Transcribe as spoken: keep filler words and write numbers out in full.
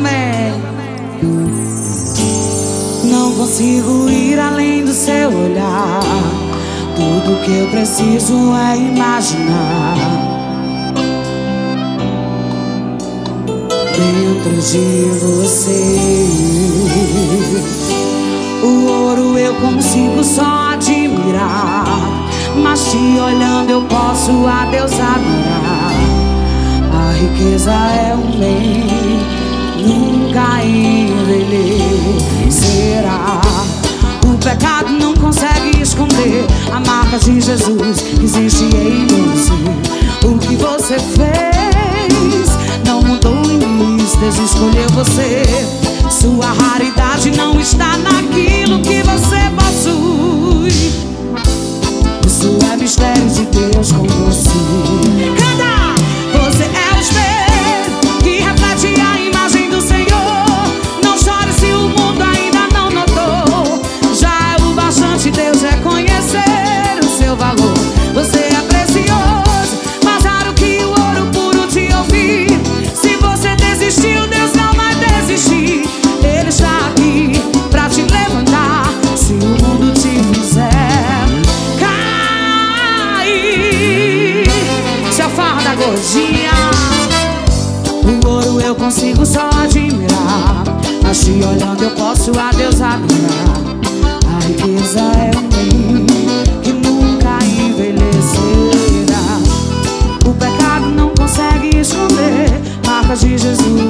também. Não consigo ir além do seu olhar. Tudo que eu preciso é imaginar. Dentro de você, o ouro eu consigo só admirar, mas te olhando eu posso a Deus adorar. A riqueza é um bem, nunca envelhecerá. O pecado não consegue esconder a marca de Jesus que existe em você. O que você fez não mudou em mim, Deus escolheu você. Sua raridade não está naquilo que você possui. Isso é mistério de Deus com você. Canta! Você é o espelho que reflete a imagem do Senhor. Não chore se o mundo ainda não notou. Já é o bastante Deus reconhecer o seu valor. Você é precioso, mais raro que o ouro puro de ouvir. Se você desistiu, Deus não vai desistir. Ele está aqui pra te levantar. Se o mundo te fizer cair, seu farda gordinha. O ouro eu consigo só admirar, mas te olhando eu posso a Deus adorar. A riqueza é um bem que nunca envelhecerá. O pecado não consegue esconder marcas de Jesus